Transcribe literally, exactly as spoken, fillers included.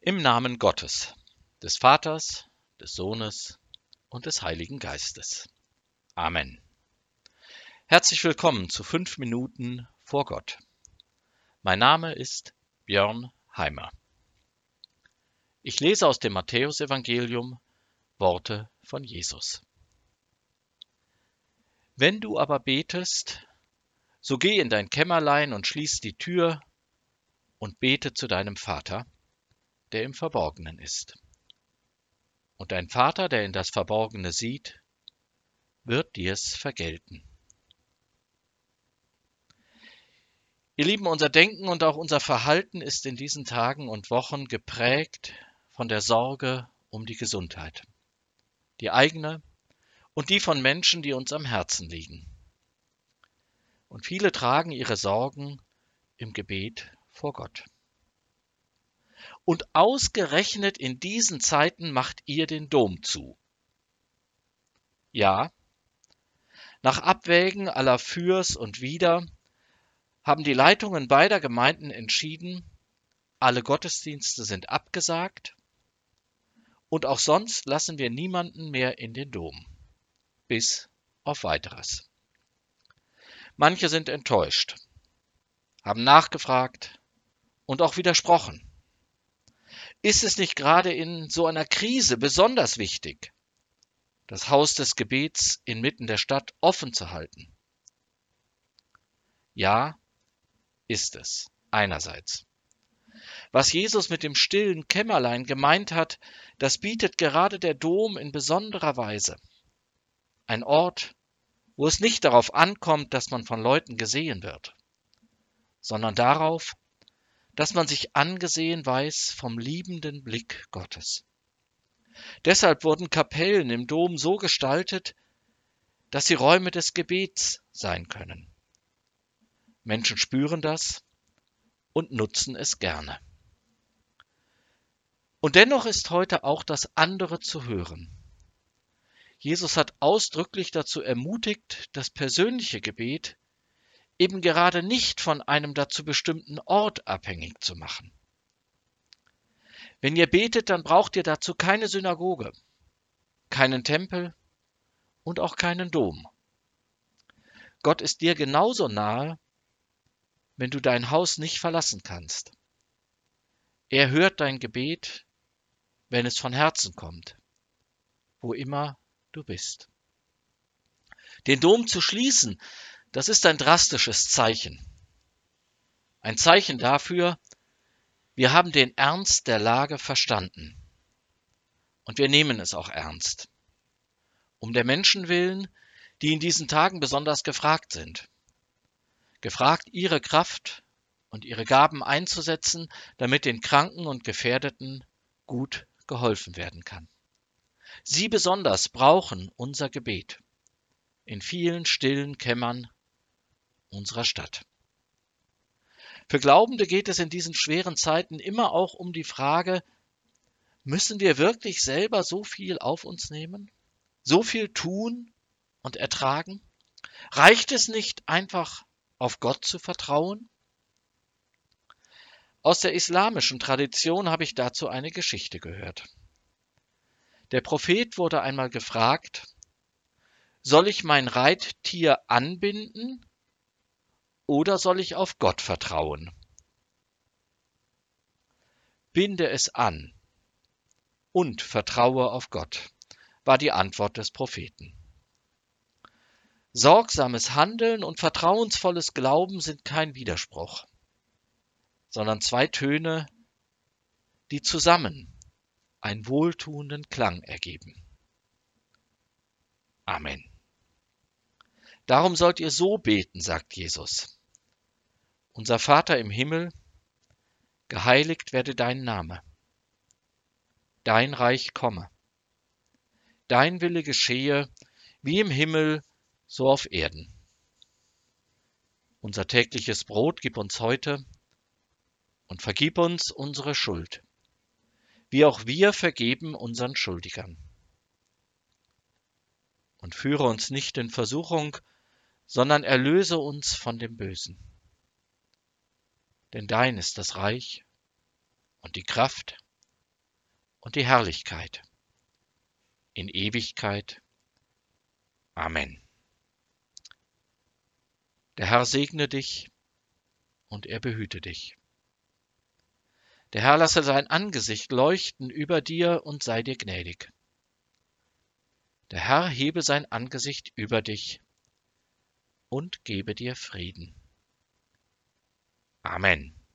Im Namen Gottes, des Vaters, des Sohnes und des Heiligen Geistes. Amen. Herzlich willkommen zu fünf Minuten vor Gott. Mein Name ist Björn Heimer. Ich lese aus dem Matthäusevangelium Worte von Jesus. Wenn du aber betest, so geh in dein Kämmerlein und schließ die Tür und bete zu deinem Vater, der im Verborgenen ist. Und dein Vater, der in das Verborgene sieht, wird dir's vergelten. Ihr Lieben, unser Denken und auch unser Verhalten ist in diesen Tagen und Wochen geprägt von der Sorge um die Gesundheit, die eigene und die von Menschen, die uns am Herzen liegen. Und viele tragen ihre Sorgen im Gebet vor Gott. Und ausgerechnet in diesen Zeiten macht ihr den Dom zu. Ja, nach Abwägen aller Fürs und Wider haben die Leitungen beider Gemeinden entschieden, alle Gottesdienste sind abgesagt und auch sonst lassen wir niemanden mehr in den Dom, bis auf Weiteres. Manche sind enttäuscht, haben nachgefragt und auch widersprochen. Ist es nicht gerade in so einer Krise besonders wichtig, das Haus des Gebets inmitten der Stadt offen zu halten? Ja, ist es, einerseits. Was Jesus mit dem stillen Kämmerlein gemeint hat, das bietet gerade der Dom in besonderer Weise. Ein Ort, wo es nicht darauf ankommt, dass man von Leuten gesehen wird, sondern darauf, dass man sich angesehen weiß vom liebenden Blick Gottes. Deshalb wurden Kapellen im Dom so gestaltet, dass sie Räume des Gebets sein können. Menschen spüren das und nutzen es gerne. Und dennoch ist heute auch das andere zu hören. Jesus hat ausdrücklich dazu ermutigt, das persönliche Gebet eben gerade nicht von einem dazu bestimmten Ort abhängig zu machen. Wenn ihr betet, dann braucht ihr dazu keine Synagoge, keinen Tempel und auch keinen Dom. Gott ist dir genauso nahe, wenn du dein Haus nicht verlassen kannst. Er hört dein Gebet, wenn es von Herzen kommt, wo immer du bist. Den Dom zu schließen, das ist ein drastisches Zeichen. Ein Zeichen dafür, wir haben den Ernst der Lage verstanden. Und wir nehmen es auch ernst. Um der Menschen willen, die in diesen Tagen besonders gefragt sind. Gefragt, ihre Kraft und ihre Gaben einzusetzen, damit den Kranken und Gefährdeten gut geholfen werden kann. Sie besonders brauchen unser Gebet in vielen stillen Kämmern unserer Stadt. Für Glaubende geht es in diesen schweren Zeiten immer auch um die Frage, müssen wir wirklich selber so viel auf uns nehmen? So viel tun und ertragen? Reicht es nicht einfach, auf Gott zu vertrauen? Aus der islamischen Tradition habe ich dazu eine Geschichte gehört. Der Prophet wurde einmal gefragt, soll ich mein Reittier anbinden oder soll ich auf Gott vertrauen? Binde es an und vertraue auf Gott, war die Antwort des Propheten. Sorgsames Handeln und vertrauensvolles Glauben sind kein Widerspruch, sondern zwei Töne, die zusammen einen wohltuenden Klang ergeben. Amen. Darum sollt ihr so beten, sagt Jesus. Unser Vater im Himmel, geheiligt werde dein Name. Dein Reich komme. Dein Wille geschehe, wie im Himmel, so auf Erden. Unser tägliches Brot gib uns heute und vergib uns unsere Schuld, wie auch wir vergeben unseren Schuldigern. Und führe uns nicht in Versuchung, sondern erlöse uns von dem Bösen. Denn dein ist das Reich und die Kraft und die Herrlichkeit in Ewigkeit. Amen. Der Herr segne dich und er behüte dich. Der Herr lasse sein Angesicht leuchten über dir und sei dir gnädig. Der Herr hebe sein Angesicht über dich und gebe dir Frieden. Amen.